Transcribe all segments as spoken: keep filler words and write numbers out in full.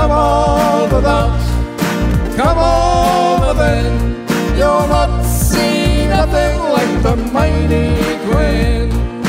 come on without, come on then. You'll not see nothing like the mighty Queen.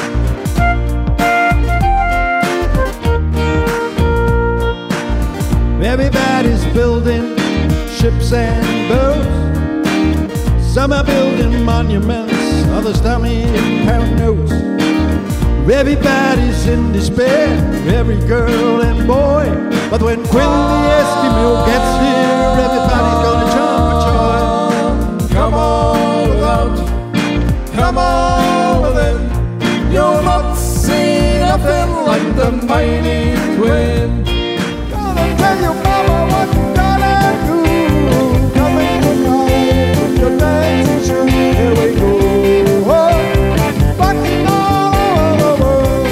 Everybody's building ships and boats. Some are building monuments, others dummy pound notes. Everybody's in despair, every girl and boy. But when Quinn the Eskimo gets here, everybody's gonna jump for joy. Come on without, come on then. You'll not see nothing like the mighty Queen. Gonna tell you, mama, what you gotta do. Coming tonight with your dancing shoes. Here we go. Oh, rocking all over the world.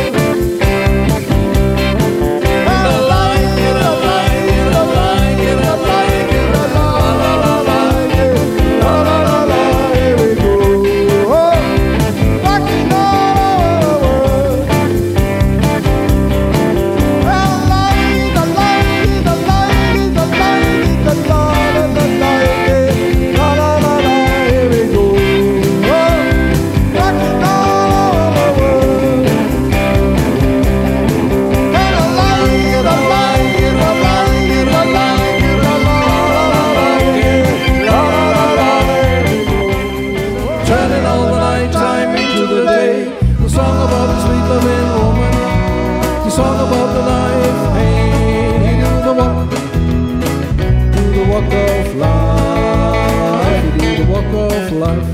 I like it, I like it, I like it, I like it, I la la la like it, la la la la. Here we go. Oh, rocking all over the world. I like it, I like it, I like it, I like it, I la la la like it, la la la la. Here we go. Oh, rocking all over the world. And I like it, I like it, I like it, I like it, I la la la like it, la la la la. Here we go. Turning all the night time into the day. The song about the sweet loving woman. The song about the life. Hey, he do the walk, do the walk of life. He do the walk of life.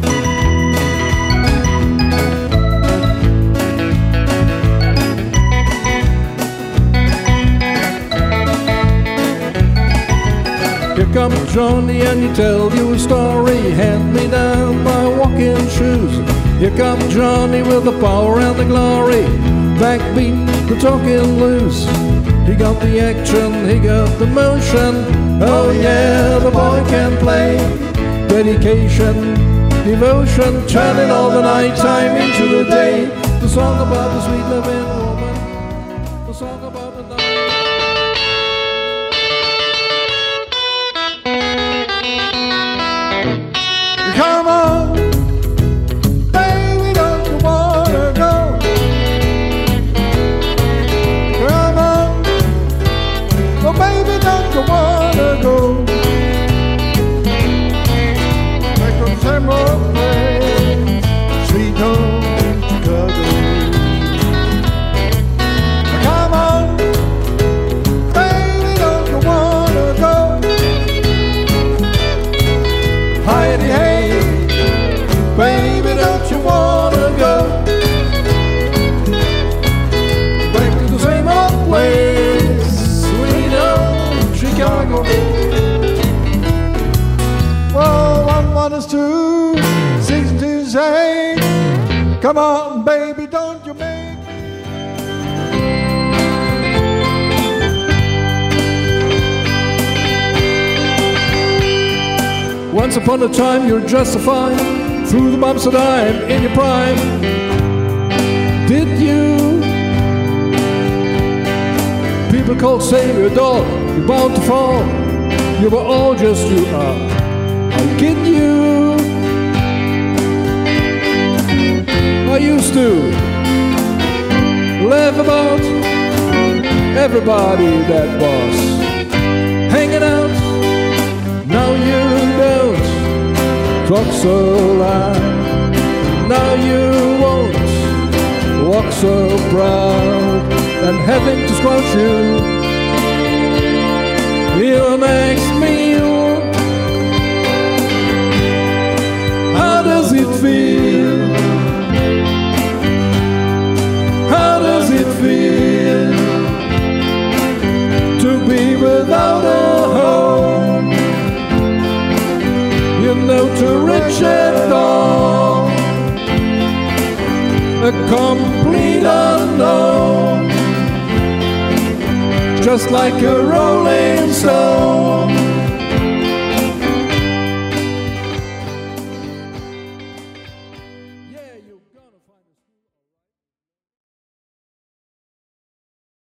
Here comes Johnny and he tell you a story. Hand me down my walking shoes. Here comes Johnny with the power and the glory. Backbeat, the talking loose. He got the action, he got the motion. Oh yeah, the boy can play. Dedication, devotion, turning all the night time into the day. The song about the sweet loving woman. The song about the night. Come on, baby, don't you wanna go? Come on, oh baby, don't you wanna go? Back from Samuel Place, sweet home Chicago. Come on, baby, don't you wanna go? Heidi, hey, baby, don't you wanna go back to the same old place, sweet old Chicago? Well, one, one is two, six is eight. Come on, baby, don't you make Once upon a time you're justified through the bumps that I'm in your prime. Did you? People called Savior dog, you're bound to fall. You were all just you are. I'll kid you. I used to laugh about everybody that was hanging out. Now you don't talk so loud. Now you won't walk so proud. And having to squelch you, you makes me ill. How does it feel? How does it feel to be without a home? You know, to reach it all, a complete unknown, just like a rolling stone.